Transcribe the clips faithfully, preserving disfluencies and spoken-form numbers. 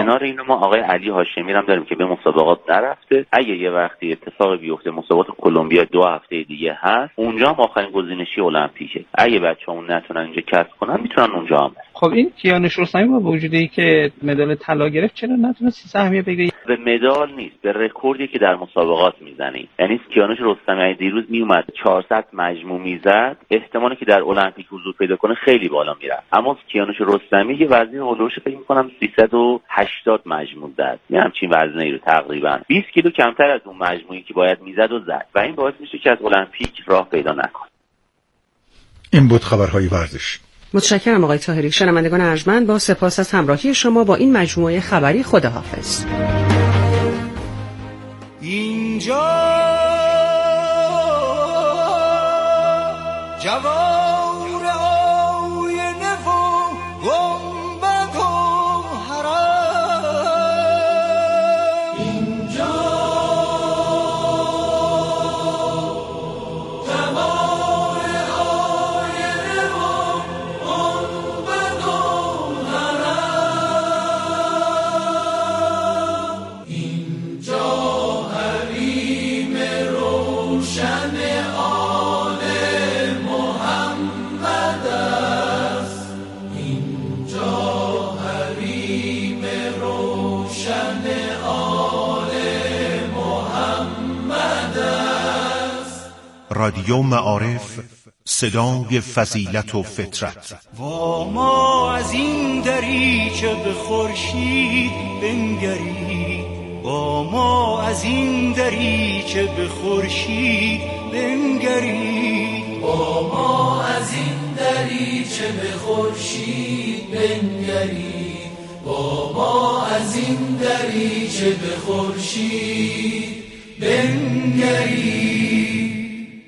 کنار اینو ما آقای علی هاشمی هم داریم که به مسابقات نرفته. اگه یه وقتی اتفاق بیفته مسابقات کلمبیا دو هفته دیگه هست، اونجا هم آخرین گزینشی المپیکه. اگه بچه‌مون نتونن اینجا کسب کنن میتونن اونجا هم. خب این کیانوش رستمی با وجودی که مدال طلا گرفت چرا نتونست سهمیه بگیره؟ به مدال نیست، به رکوردی که در مسابقات میزنه. یعنی کیانوش رستمی دیروز میومد چهارصد مجموع میزد، احتمالی که در المپیک حضور پیدا کنه خیلی بالا میره. اما کیانوش رستمی یه وزنه هولوش فکر می‌کنم سیصد و هشتاد مجموع زد. یه همچین وزنه‌ای رو تقریبا بیست کیلو کمتر از اون مجموعی که باید میزد و زد و این باعث میشه که از المپیک راه پیدا نکنه. این بود خبرهای ورزش. متشکرم آقای طاهری. شنوندگان ارجمند، با سپاس از همراهی شما با این مجموعه خبری خداحافظ. اینجا جوار آینه و گنبد و حرم، اینجا جوار آینه و گنبد و حرم، اینجا حریم روشن آل محمد است، اینجا حریم روشن آل محمد است. رادیو معارف، صدای فضیلت و فطرت. و ما از این دریچه به خورشید بنگرید، با ما از این دریچه به خورشید بنگرید، با ما از این دریچه به خورشید بنگرید، با ما از این دریچه به خورشید بنگرید.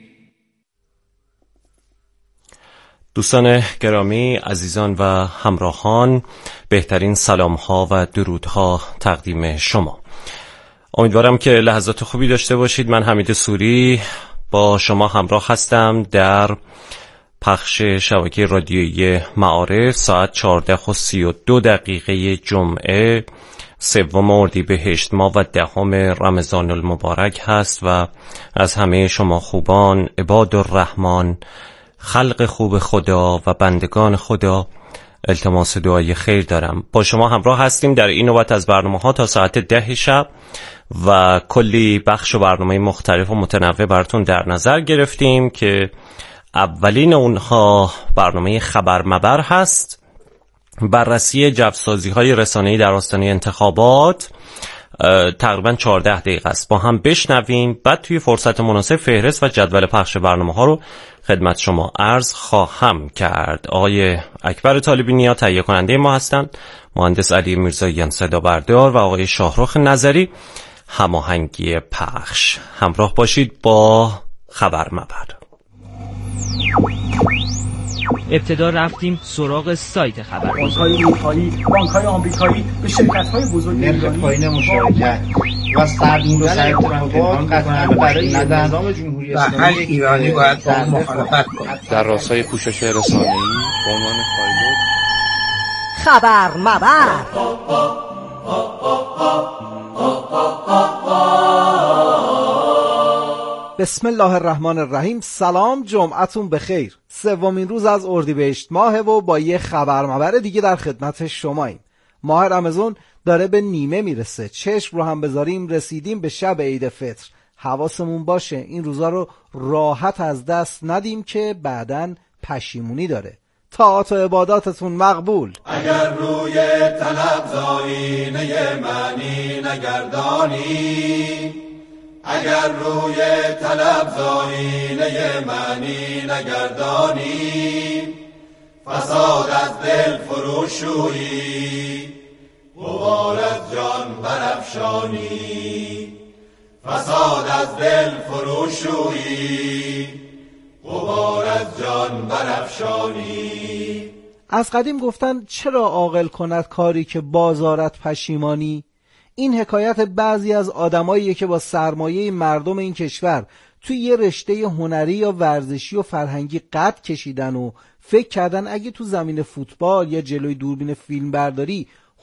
دوستان گرامی، عزیزان و همراهان، بهترین سلام ها و درود ها تقدیم شما. امیدوارم که لحظات خوبی داشته باشید. من حمید سوری با شما همراه هستم در پخش شبکه رادیویی معارف. ساعت چهارده و سی و دو دقیقه جمعه سوم اردیبهشت ماه و دهم رمضان المبارک هست و از همه شما خوبان، عباد الرحمن، خلق خوب خدا و بندگان خدا التماس دعای خیر دارم. با شما همراه هستیم در این نوبت از برنامه ها تا ساعت ده شب و کلی بخش و برنامه مختلف و متنوع براتون در نظر گرفتیم که اولین اونها برنامه خبر مبر هست، بررسی جوسازی های رسانه‌ای در آستانه انتخابات. تقریبا چهارده دقیقه است، با هم بشنویم. بعد توی فرصت مناسب فهرست و جدول پخش برنامه ها رو خدمت شما عرض خواهم کرد. آقای اکبر طالبی نیا تهیه کننده ما هستند، مهندس علی میرزاییان صدا بردار و آقای شاهرخ نظری هماهنگی پخش. همراه باشید با خبر مبر. ابتدا رفتیم سراغ سایت خبر. بانک‌های اروپایی، بانک‌های آمریکایی به شرکت‌های بزرگ ایرانی پایین مشارکت و سردین و سرمایه‌گذاران قطعاً برای نظام جمهوری اسلامی ایرانی باید با مخالفت کند. در راستای پوشش رسانه‌ای به عنوان پایلوت خبر مبر. بسم الله الرحمن الرحیم. سلام، جمعتون بخیر. سومین روز از اردیبهشت ماه و با یه خبر مبر دیگه در خدمت شماییم. ماه رمضان داره به نیمه میرسه. چشم رو هم بذاریم رسیدیم به شب عید فطر. حواسمون باشه این روزا رو راحت از دست ندیم که بعداً پشیمونی داره. طاعات و عباداتتون مقبول. اگر روی طلب زاینه معنی نگردانی، اگر روی طلب زاینه معنی نگردانی، فساد از دل فروشویی، غبار از جان برافشانی، فساد از دل فروشویی، غبار از جان برافشانی. از قدیم گفتن چرا عاقل کند کاری که بازارت پشیمانی؟ این حکایت بعضی از آدماییه که با سرمایه مردم این کشور توی یه رشته هنری یا ورزشی و فرهنگی قد کشیدن و فکر کردن اگه تو زمین فوتبال یا جلوی دوربین فیلم برداری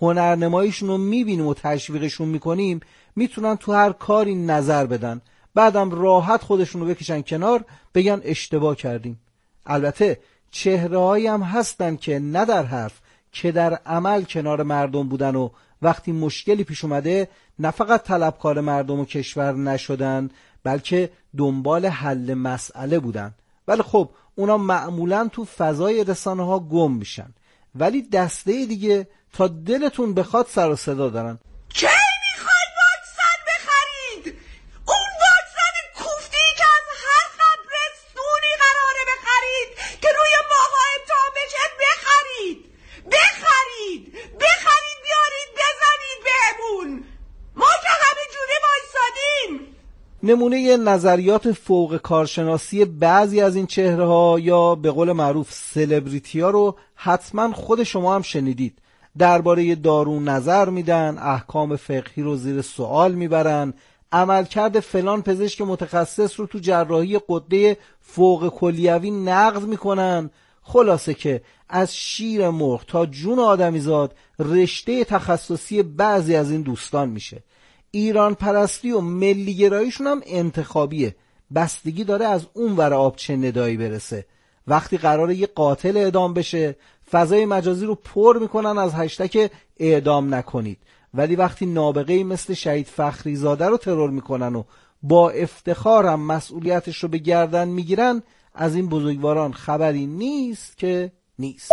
هنرنماییشون رو میبینیم و تشویقشون میکنیم، میتونن تو هر کاری نظر بدن، بعدم راحت خودشون رو بکشن کنار بگن اشتباه کردیم. البته چهره‌هایی هم هستن که نه در حرف که در عمل کنار مردم بودن و وقتی مشکلی پیش اومده نه فقط طلبکار مردم و کشور نشدن، بلکه دنبال حل مسئله بودن. ولی خب اونا معمولاً تو فضای رسانه ها گم میشن. ولی دسته دیگه تا دلتون بخواد سر و صدا دارن. کی میخواید واکسن بخرید؟ اون واکسن کوفتی که از هر قبرستونی قراره بخرید که روی ماها امتحان بشه، بخرید بخرید بخرید بیارید بزنید بهمون، ما که همه جوره وایسادیم. نمونه نظریات فوق کارشناسی بعضی از این چهره ها یا به قول معروف سلبریتی ها رو حتما خود شما هم شنیدید. درباره دارو نظر میدن، احکام فقهی رو زیر سوال میبرن، عملکرد فلان پزشک متخصص رو تو جراحی غده فوق کلیوی نقد میکنن. خلاصه که از شیر مرغ تا جون آدمیزاد رشته تخصصی بعضی از این دوستان میشه. ایران پرستی و ملی گراییشون هم انتخابیه، بستگی داره از اون ور آب چه ندایی برسه. وقتی قراره یه قاتل اعدام بشه فضای مجازی رو پر میکنن از هشتگ اعدام نکنید، ولی وقتی نابغه‌ای مثل شهید فخری زاده رو ترور میکنن و با افتخار هم مسئولیتش رو به گردن میگیرن، از این بزرگواران خبری نیست که نیست.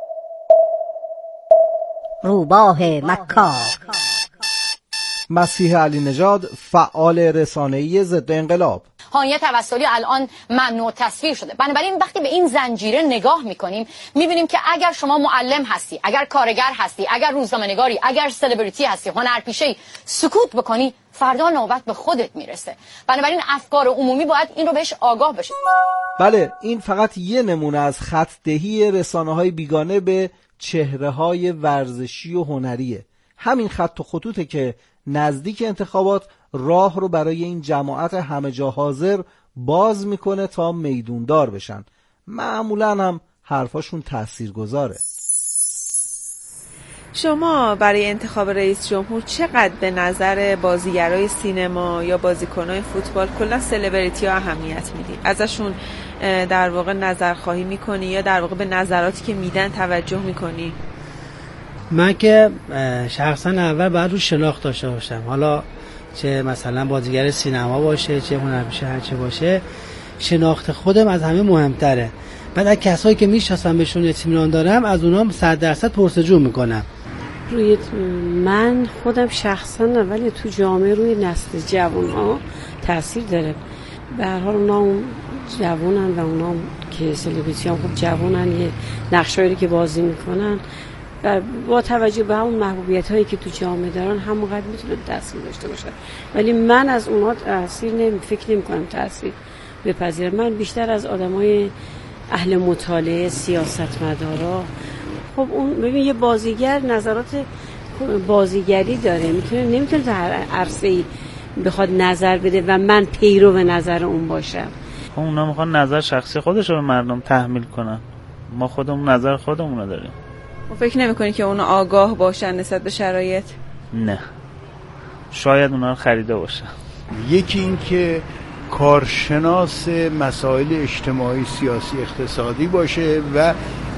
روباه مکار. مسیح علی نژاد، فعال رسانه‌ای ضد انقلاب. هانیه توسلی الان ممنوع تصویر شده. بنابراین وقتی به این زنجیره نگاه میکنیم میبینیم که اگر شما معلم هستی، اگر کارگر هستی، اگر روزنامه‌نگاری، اگر سلبریتی هستی، هنرپیشه‌ای، سکوت بکنی فردا نوبت به خودت میرسه. بنابراین افکار عمومی باید این رو بهش آگاه بشه. بله، این فقط یه نمونه از خط دهی رسانه‌های بیگانه به چهره‌های ورزشی و هنریه. همین خط و خطوطه که نزدیک انتخابات راه رو برای این جماعت همه جا حاضر باز میکنه تا میدوندار بشن. معمولا هم حرفاشون تاثیرگذاره. شما برای انتخاب رئیس جمهور چقدر به نظر بازیگرای سینما یا بازیکنای فوتبال کلا سلبریتی ها اهمیت میدی؟ ازشون در واقع نظرخواهی میکنی یا در واقع به نظراتی که میدن توجه میکنی؟ من که شخصا اول باید رو شناخت داشته باشم، حالا چه مثلا بازیگر سینما باشه چه هنرپیشه هر چه باشه، شناخت خودم از همه مهمتره. بعد از کسایی که میشناسم بهشون اطمینان دارم از اونها صد درصد پرسجو میکنم. روی من خودم شخصا ولی تو جامعه روی نسل جوان ها تاثیر داره. به هر حال اونا جوانن و اونا که سلبریتی ها خب جوانن، یه نقشایی که بازی میکنن و با توجه به اون محبوبیت هایی که تو جامعه دارن همونقدر میتونه تاثیر داشته باشه. ولی من از اونها تاثیر نمی فکر نمی کنم تاثیر بپذیرم. من بیشتر از آدمای اهل مطالعه، سیاستمدارا. خب اون ببین یه بازیگر نظرات بازیگری داره، میتونه نمیتونه تا هر عرصه‌ای بخواد نظر بده و من پیرو به نظر اون باشم. خب اونا میخوان نظر شخصی خودش رو به مردم تحمیل کنن، ما خودمون نظر خودمون رو داریم. و فکر نمی‌کنی که اونا آگاه باشن نسبت به شرایط؟ نه، شاید اونا رو خریده باشن. یکی این که کارشناس مسائل اجتماعی، سیاسی، اقتصادی باشه و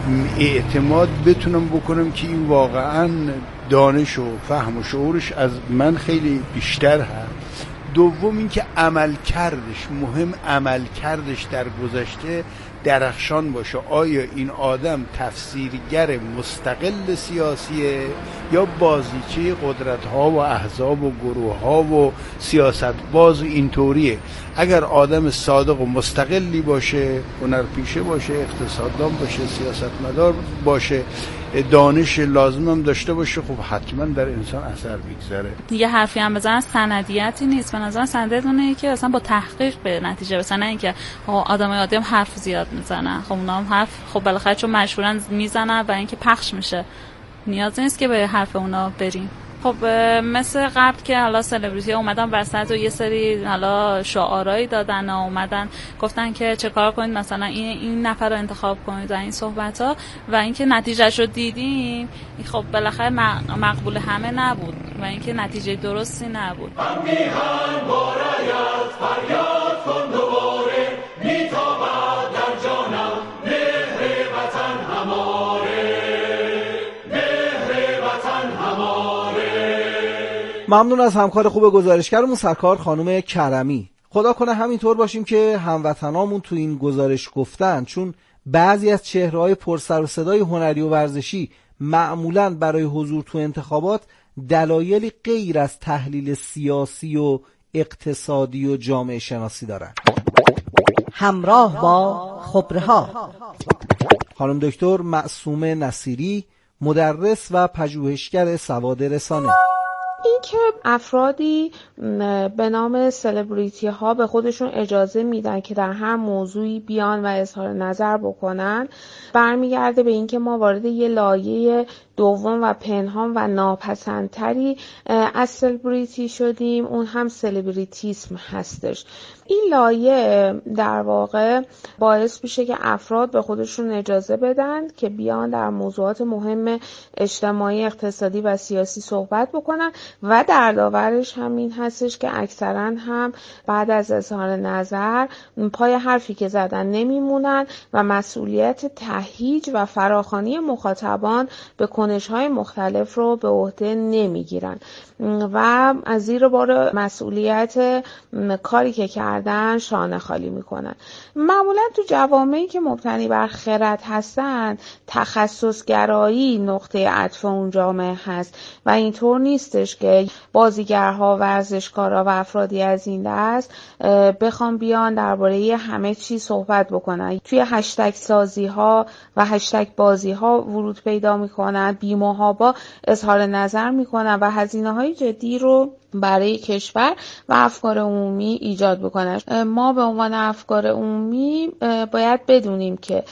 اعتماد بتونم بکنم که این واقعا دانش و فهم و شعورش از من خیلی بیشتر هست. دوم این که عمل کردش مهم، عمل کردش در گذشته درخشان باشه. آیا این آدم تفسیرگر مستقل سیاسیه یا بازیچه قدرت ها و احزاب و گروه ها و سیاست باز اینطوریه؟ اگر آدم صادق و مستقلی باشه، هنرپیشه باشه، اقتصاددان باشه، سیاستمدار باشه، دانش لازم هم داشته باشه، خب حتما در انسان اثر میگذاره. دیگه حرفی هم بزنن سندیتی نیست. به نظر سندیت اونه که اصلا با تحقیق به نتیجه برسن، نه اینکه آدمای عادی هم حرف زیاد میزنن. خب اونا هم حرف خب بالاخره چون مشهورن میزنن و اینکه پخش میشه، نیاز نیست که به حرف اونا بریم. خب مثل قبل که حالا سلبریتی ها اومدن وسط و یه سری حالا شعارایی دادن و اومدن گفتن که چه کار کنید، مثلا این این نفر رو انتخاب کنید و این صحبت ها و اینکه نتیجهش رو دیدیم، خب بالاخره مقبول همه نبود و اینکه نتیجه درستی نبود. هم میهن بارایت فریاد کن دوباره، میتابد در جانم مهر وطن هماره، مهر وطن هماره. ممنون از همکار خوب گزارشگرمون سرکار خانم کرمی. خدا کنه همینطور باشیم که هموطنامون تو این گزارش گفتن، چون بعضی از چهره‌های پرسر و صدای هنری و ورزشی معمولاً برای حضور تو انتخابات دلایلی غیر از تحلیل سیاسی و اقتصادی و جامعه شناسی دارن. همراه با خبرها خانم دکتر معصومه نصیری، مدرس و پژوهشگر سواد رسانه. این که افرادی به نام سلبریتی ها به خودشون اجازه میدن که در هر موضوعی بیان و اظهار نظر بکنن برمیگرده به اینکه ما وارد یه لایه دوم و پنهان و ناپسندتری از سلبریتی شدیم، اون هم سلبریتیسم هستش. این لایه در واقع باعث میشه که افراد به خودشون اجازه بدن که بیان در موضوعات مهم اجتماعی، اقتصادی و سیاسی صحبت بکنن و در داورش هم این هستش که اکثرا هم بعد از اظهار نظر پای حرفی که زدن نمیمونن و مسئولیت تهییج و فراخوانی مخاطبان به کنش‌های مختلف رو به عهده نمیگیرن و از زیر بار مسئولیت کاری که کردن شانه خالی میکنن. معمولا تو جوامعی که مبتنی بر خرد هستن تخصصگرایی نقطه عطف اون جامعه هست و اینطور نیستش که بازیگرها، ورزشکارا و افرادی از این دست بخوام بیان درباره همه چی صحبت بکنن. توی هشتگ سازی ها و هشتگ بازی ها ورود پیدا میکنن، بی‌محابا اظهار نظر میکنن و هزینه های جدی رو برای کشور و افکار عمومی ایجاد بکنن. ما به عنوان افکار عمومی باید بدونیم که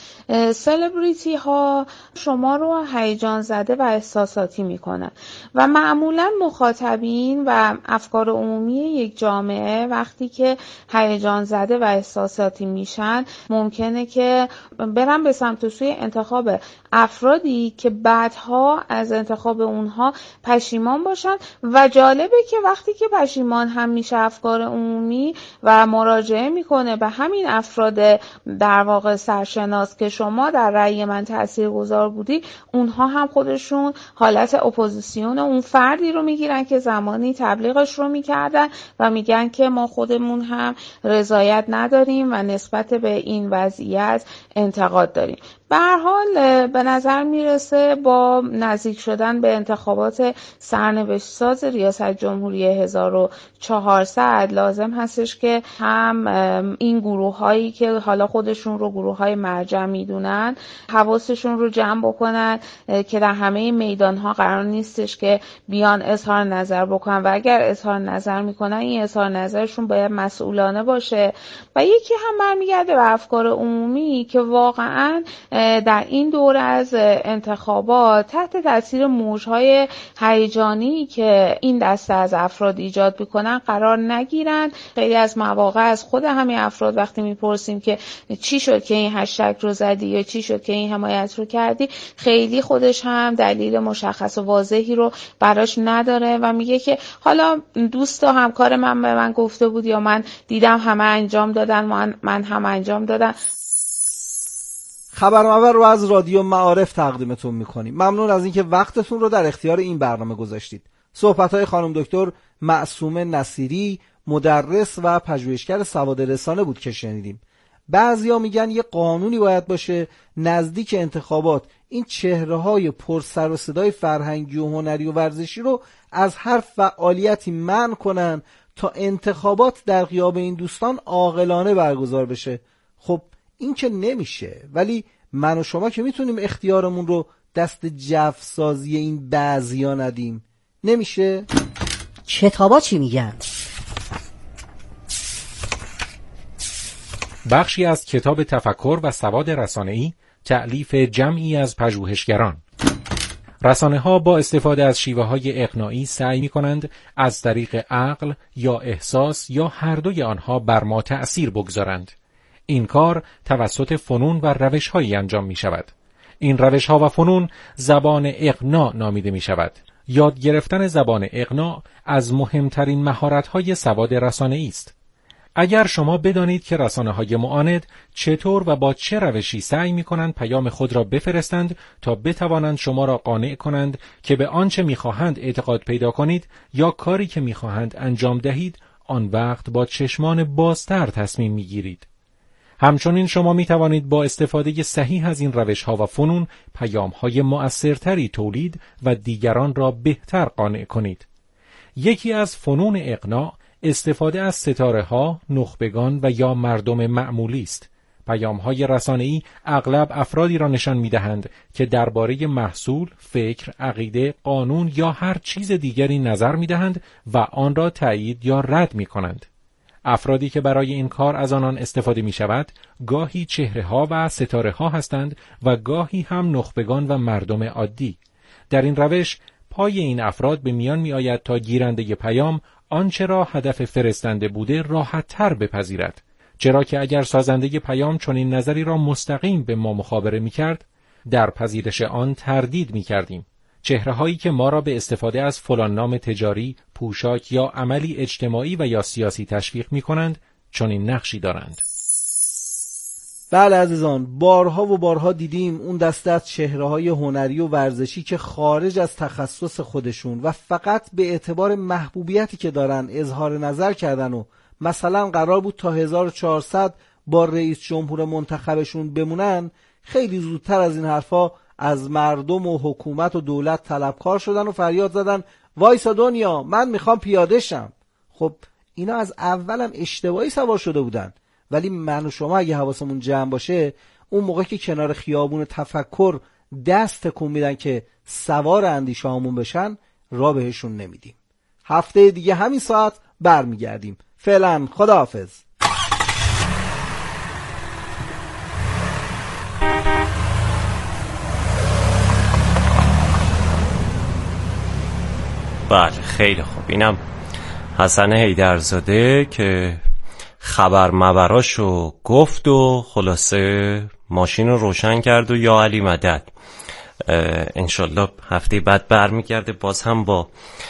سلبریتی ها شما رو هیجان زده و احساساتی میکنن و معمولا مخاطبین و افکار عمومی یک جامعه وقتی که هیجان زده و احساساتی میشن ممکنه که برن به سمت و سوی انتخاب افرادی که بعدها از انتخاب اونها پشیمان باشن و جالبه که وقتی که پشیمان هم میشه افکار عمومی و مراجعه میکنه به همین افراد در واقع سرشناس که شما در رأی من تاثیرگذار بودی، اونها هم خودشون حالت اپوزیسیون اون فردی رو میگیرن که زمانی تبلیغش رو میکردن و میگن که ما خودمون هم رضایت نداریم و نسبت به این وضعیت انتقاد داریم. به هر حال به نظر میرسه با نزدیک شدن به انتخابات سرنوشت ساز ریاست جمهوری هزار و چهارصد لازم هستش که هم این گروه هایی که حالا خودشون رو گروه های مرجع میدونن حواسشون رو جمع بکنن که در همه میدان ها قرار نیستش که بیان اظهار نظر بکنن و اگر اظهار نظر میکنن این اظهار نظرشون باید مسئولانه باشه. و یکی هم برمیگرده به افکار عمومی که واقعا در این دور از انتخابات تحت تاثیر موج‌های هیجانی که این دسته از افراد ایجاد میکنن قرار نگیرن. خیلی از مواقع از خود همین افراد وقتی میپرسیم که چی شد که این هشتگ رو زدی یا چی شد که این حمایت رو کردی، خیلی خودش هم دلیل مشخص و واضحی رو براش نداره و میگه که حالا دوست و همکار من به من گفته بود یا من دیدم همه انجام دادن، من, من هم انجام دادم. خبرمبر رو از رادیو معارف تقدیمتون میکنیم. ممنون از اینکه وقتتون رو در اختیار این برنامه گذاشتید. صحبت‌های خانم دکتر معصومه نصیری، مدرس و پژوهشگر سواد رسانه بود که شنیدیم. بعضیا میگن یه قانونی باید باشه نزدیک انتخابات این چهره‌های پر سر و صدای فرهنگی و هنری و ورزشی رو از هر فعالیتی منع کنن تا انتخابات در غیاب این دوستان عاقلانه برگزار بشه. خب این که نمیشه، ولی من و شما که میتونیم اختیارمون رو دست جفسازی این بعضیا ندیم. نمیشه؟ کتابا چی میگن؟ بخشی از کتاب تفکر و سواد رسانه‌ای تألیف جمعی از پژوهشگران. رسانه‌ها با استفاده از شیوه‌های اقناعی سعی می‌کنند از طریق عقل یا احساس یا هر دوی آنها بر ما تأثیر بگذارند. این کار توسط فنون و روش‌هایی انجام می‌شود. این روش‌ها و فنون زبان اقناع نامیده می‌شود. یاد گرفتن زبان اقناع از مهمترین مهارت‌های سواد رسانه‌ای است. اگر شما بدانید که رسانه‌های معاند چطور و با چه روشی سعی می‌کنند پیام خود را بفرستند تا بتوانند شما را قانع کنند که به آنچه می‌خواهند اعتقاد پیدا کنید یا کاری که می‌خواهند انجام دهید، آن وقت با چشمان بازتر تصمیم می‌گیرید. همچنین شما می‌توانید با استفاده صحیح از این روش‌ها و فنون پیام‌های مؤثرتری تولید و دیگران را بهتر قانع کنید. یکی از فنون اقناع استفاده از ستاره‌ها، نخبگان و یا مردم معمولی است. پیام‌های رسانه‌ای اغلب افرادی را نشان می‌دهند که درباره محصول، فکر، عقیده، قانون یا هر چیز دیگری نظر می‌دهند و آن را تایید یا رد می‌کنند. افرادی که برای این کار از آنان استفاده می‌شود، گاهی چهره‌ها و ستاره‌ها هستند و گاهی هم نخبگان و مردم عادی. در این روش، پای این افراد به میان می‌آید تا گیرنده پیام آنچه را هدف فرستنده بوده راحت‌تر بپذیرد، چرا که اگر سازنده پیام چنین نظری را مستقیم به ما مخابره می‌کرد، در پذیرش آن تردید می‌کردیم. چهره‌هایی که ما را به استفاده از فلان نام تجاری، پوشاک یا عملی اجتماعی و یا سیاسی تشویق می‌کنند، چنین نقشی دارند. بله عزیزان، بارها و بارها دیدیم اون دسته از چهره‌های هنری و ورزشی که خارج از تخصص خودشون و فقط به اعتبار محبوبیتی که دارن اظهار نظر کردن و مثلا قرار بود تا هزار و چهارصد با رئیس جمهور منتخبشون بمونن، خیلی زودتر از این حرفا از مردم و حکومت و دولت طلبکار شدن و فریاد زدن وایسا دنیا، من میخوام پیاده شم. خب اینا از اولم اشتباهی سوار شده بودن، ولی من و شما اگه حواسمون جمع باشه، اون موقع که کنار خیابون تفکر دست تکون میدن که سوار اندیشه هامون بشن، راه بهشون نمیدیم. هفته دیگه همین ساعت برمیگردیم. فعلا خداحافظ. بله خیلی خوب. اینم حسن حیدرزاده که خبر مبراشو گفت و خلاصه ماشین رو روشن کرد و یا علی مدد. انشالله هفته بعد برمیگرده باز هم با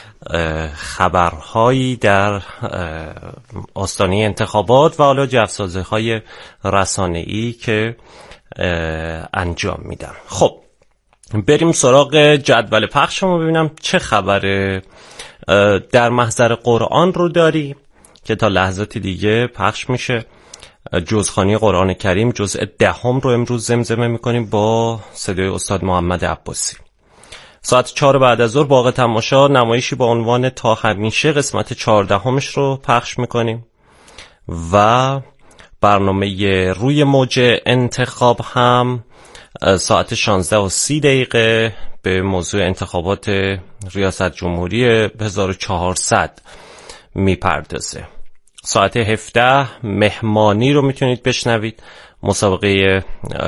خبرهایی در آستانه انتخابات و حالا جوسازه های رسانه‌ای که انجام میدم. خب بریم سراغ جدول پخشمون ببینم چه خبره. در محضر قرآن رو داریم که تا لحظات دیگه پخش میشه. جزخوانی قرآن کریم جزء دهم رو امروز زمزمه میکنیم با صدای استاد محمد عباسی. ساعت چهار بعد از ظهر باغ تماشا نمایشی با عنوان تا همیشه قسمت چهاردهمش رو پخش میکنیم و برنامه روی موج انتخاب هم ساعت شانزده و سی دقیقه به موضوع انتخابات ریاست جمهوری هزار و چهارصد میپردازه. ساعت هفده مهمانی رو میتونید بشنوید، مسابقه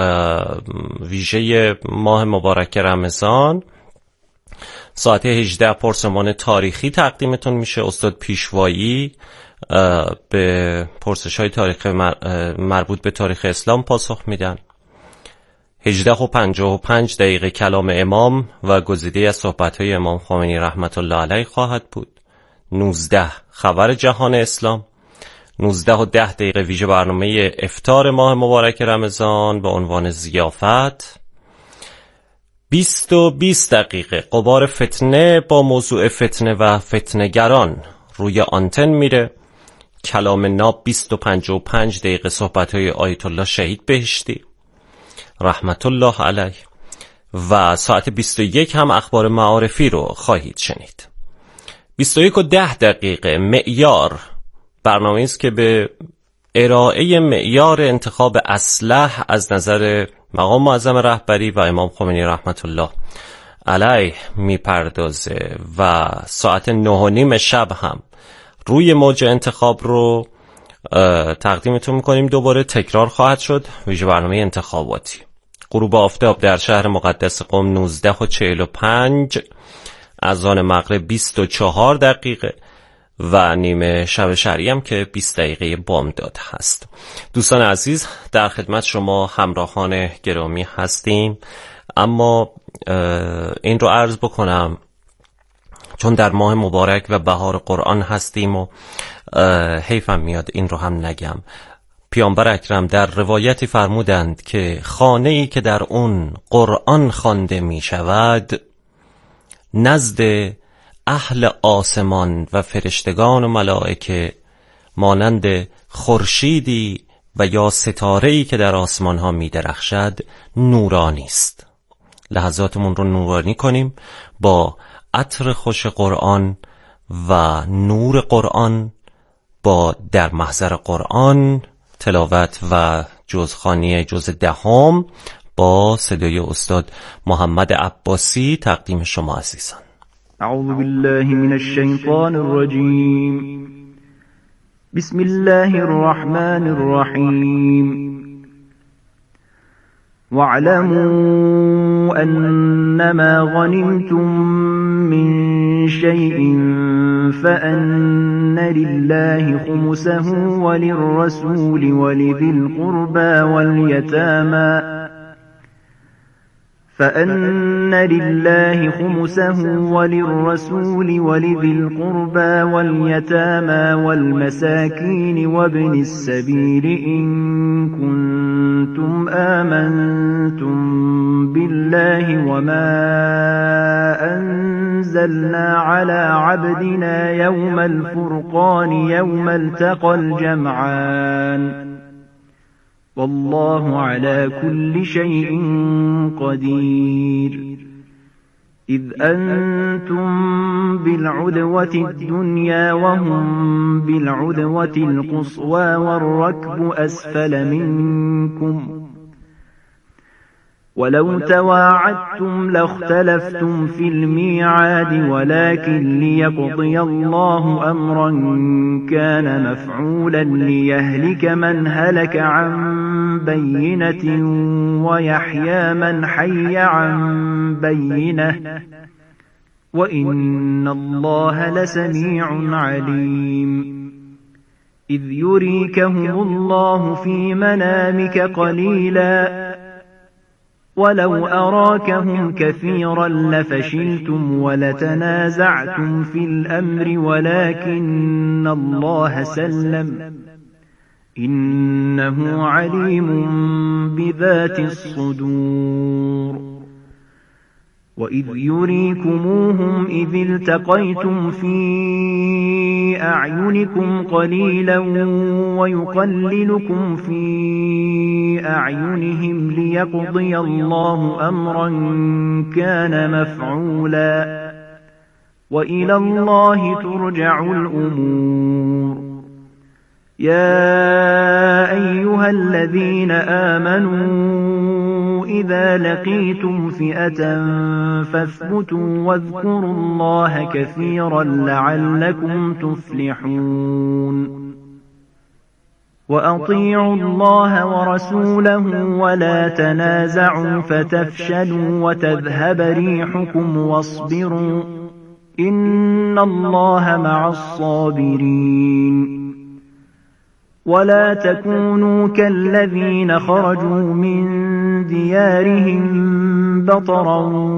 ویژه ماه مبارک رمضان. ساعت هجده پرسمان تاریخی تقدیمتون میشه. استاد پیشوایی به پرسش های تاریخ مربوط به تاریخ اسلام پاسخ میدن. هجده و پنجاه و پنج دقیقه کلام امام و گزیده از صحبت های امام خمینی رحمت الله علیه خواهد بود. نوزده خبر جهان اسلام. نوزده و ده دقیقه ویژه برنامه افطار ماه مبارک رمضان با عنوان ضیافت. بیست و بیست دقیقه غبار فتنه با موضوع فتنه و فتنه‌گران روی آنتن میره. کلام ناب. بیست و پنجاه و پنج دقیقه صحبت های آیت الله شهید بهشتی رحمت الله علیه و ساعت بیست و یک هم اخبار معارفی رو خواهید شنید. بیست و یک و ده دقیقه معیار، برنامه‌ای است که به ارائه معیار انتخاب اصلح از نظر مقام معظم رهبری و امام خمینی رحمت الله علیه میپردازه و ساعت نه و نیم شب هم روی موج انتخاب رو تقدیمتون میکنیم. دوباره تکرار خواهد شد، ویژه برنامه انتخاباتی. غروب آفتاب در شهر مقدس قم نوزده و چهل و پنج، اذان مغرب بیست و چهار دقیقه و نیمه شب شرعی هم که بیست دقیقه بامداد هست. دوستان عزیز، در خدمت شما همراهان گرامی هستیم، اما این رو عرض بکنم چون در ماه مبارک و بهار قرآن هستیم و حیفم میاد این رو هم نگم. پیامبر اکرم در روایتی فرمودند که خانه‌ای که در اون قرآن خوانده می شود نزد اهل آسمان و فرشتگان و ملائکه مانند خورشیدی و یا ستاره‌ای که در آسمان ها می درخشد نورانی است. لحظاتمون رو نورانی کنیم با عطر خوش قرآن و نور قرآن، با در محضر قرآن تلاوت و جزخوانی جز دهم با صدای استاد محمد عباسی تقدیم شما عزیزان. اعوذ بالله من الشیطان الرجیم. بسم الله الرحمن الرحیم. واعلموا أنما غنمتم من شيء فأن لله خمسه وللرسول ولذي القربى واليتامى فأن لله خمسه وللرسول ولذي القربى واليتامى والمساكين وابن السبيل إن كنتم آمنتم بالله وما أنزلنا على عبدنا يوم الفرقان يوم التقى الجمعان والله على كل شيء قدير. إذ أنتم بالعدوة الدنيا وهم بالعدوة القصوى والركب أسفل منكم ولو تواعدتم لاختلفتم في الميعاد ولكن ليقضي الله أمرا كان مفعولا ليهلك من هلك عن بينة ويحيى من حي عن بينة وإن الله لسميع عليم. إذ يريكهم الله في منامك قليلا ولو أراكهم كثيرا لفشلتم ولتنازعتم في الأمر ولكن الله سلم إنه عليم بذات الصدور. وإذ يريكموهم إذ التقيتم في أعينكم قليلا ويقللكم في أعينهم ليقضي الله أمرا كان مفعولا وإلى الله ترجع الأمور. يا أيها الذين آمنوا إذا لقيتم فئة فاثبتوا واذكروا الله كثيرا لعلكم تفلحون. وأطيعوا الله ورسوله ولا تنازعوا فتفشلوا وتذهب ريحكم واصبروا إن الله مع الصابرين. ولا تكونوا كالذين خرجوا من ديارهم بطرا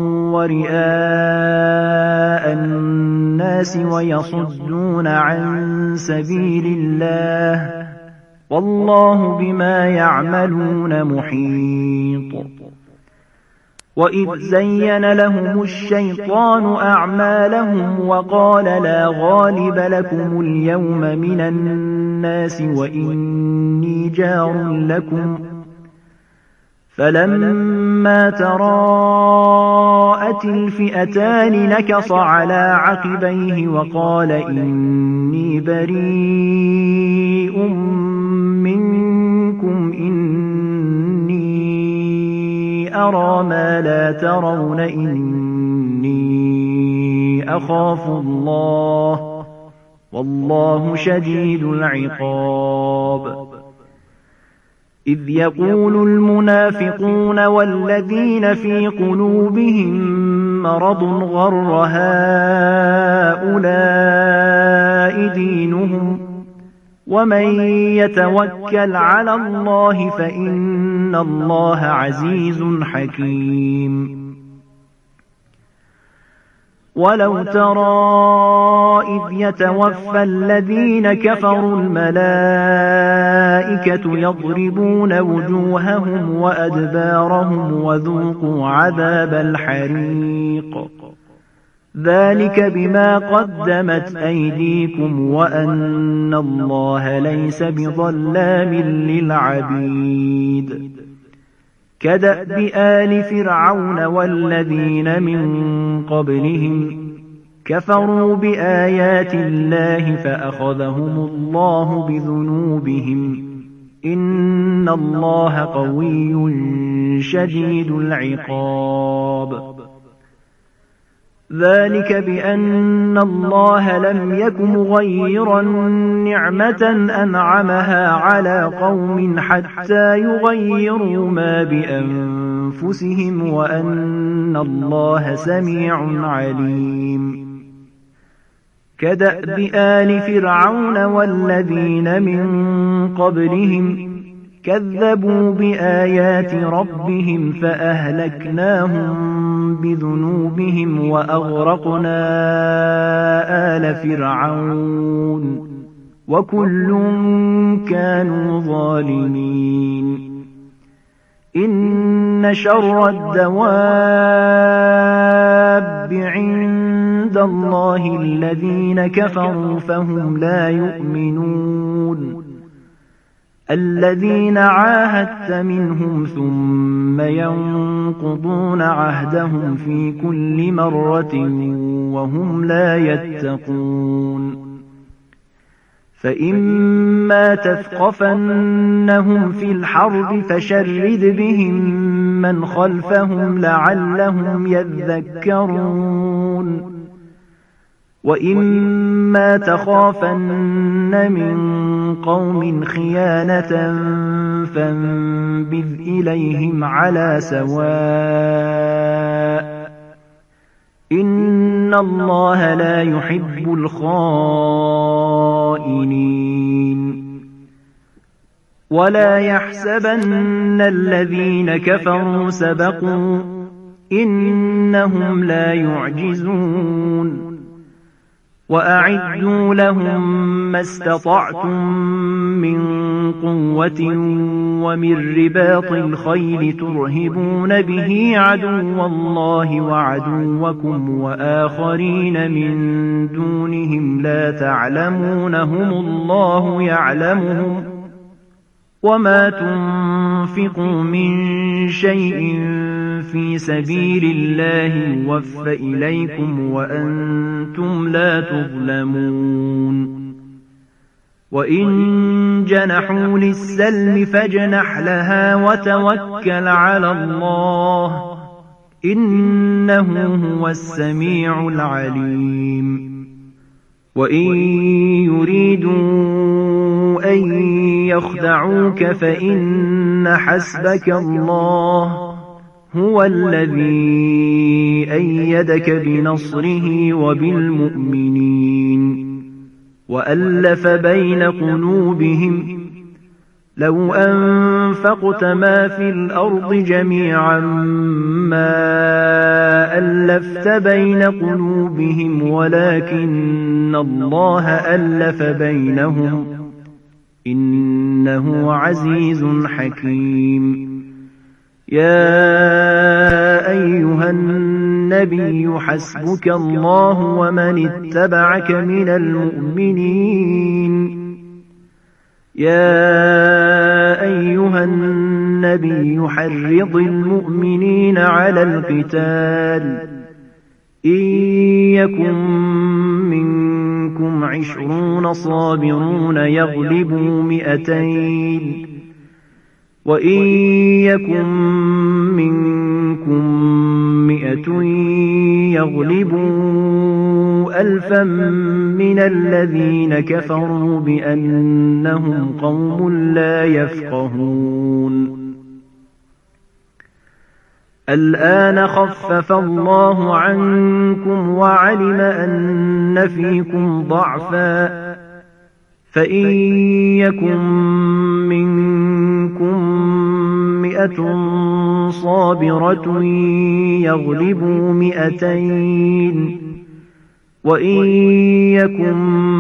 ورئاء الناس ويصدون عن سبيل الله والله بما يعملون محيط. وإذ زين لهم الشيطان أعمالهم وقال لا غالب لكم اليوم من الناس وإني جار لكم فلما تراءت الفئتان نكص على عقبيه وقال إني بريء منكم إني أرى ما لا ترون إني أخاف الله والله شديد العقاب. إذ يقول المنافقون والذين في قلوبهم مرض غر هؤلاء دينهم ومن يتوكل على الله فإن الله عزيز حكيم. ولو ترى إذ يتوفى الذين كفروا الملائكة يضربون وجوههم وأدبارهم وذوقوا عذاب الحريق ذلك بما قدمت أيديكم وأن الله ليس بظلام للعبيد. كدأب آل فرعون والذين من قبلهم كفروا بآيات الله فأخذهم الله بذنوبهم إن الله قوي شديد العقاب. ذلك بأن الله لم يك مغيرا نعمة أنعمها على قوم حتى يغيروا ما بأنفسهم وأن الله سميع عليم. كدأب آل فرعون والذين من قبلهم كذبوا بآيات ربهم فأهلكناهم بذنوبهم وأغرقنا آل فرعون وكل كانوا ظالمين. إن شر الدواب عند الله الذين كفروا فهم لا يؤمنون. الذين عاهدت منهم ثم ينقضون عهدهم في كل مرة وهم لا يتقون. فإما تثقفنهم في الحرب فشرد بهم من خلفهم لعلهم يذكرون. وإما تخافن من قوم خيانة فانبذ إليهم على سواء إن الله لا يحب الخائنين. ولا يحسبن الذين كفروا سبقوا إنهم لا يعجزون. وأعدوا لهم ما استطعتم من قوة ومن رباط الخيل ترهبون به عدو الله وعدوكم وآخرين من دونهم لا تعلمونهم الله يعلمهم وما تنفقوا من شيء في سبيل الله يوفى إليكم وأنتم لا تظلمون. وإن جنحوا للسلم فاجنح لها وتوكل على الله إنه هو السميع العليم. وإن يريدوا أن يخدعوك فإن حسبك الله هو الذي أيدك بنصره وبالمؤمنين وألف بين قلوبهم لو أنفقت ما في الأرض جميعا ما ألفت بين قلوبهم ولكن الله ألف بينهم إنه عزيز حكيم. يا أيها النبي حسبك الله ومن اتبعك من المؤمنين. يا أيها النبي حرض المؤمنين على القتال إن يكن منكم عشرون صابرون يغلبوا مئتين وإن يكن منكم مئة يغلبوا وَرَدُّوا أَلْفًا مِّنَ الَّذِينَ كَفَرُوا بِأَنَّهُمْ قَوْمٌ لَّا يَفْقَهُونَ الْآنَ خَفَّفَ اللَّهُ عَنكُمْ وَعَلِمَ أَنَّ فِيكُمْ ضَعْفًا فَإِن يَكُن مِّنكُم مِّائَةٌ صَابِرَةٌ يَغْلِبُوا مِائَتَيْنِ وَإِن يَكُن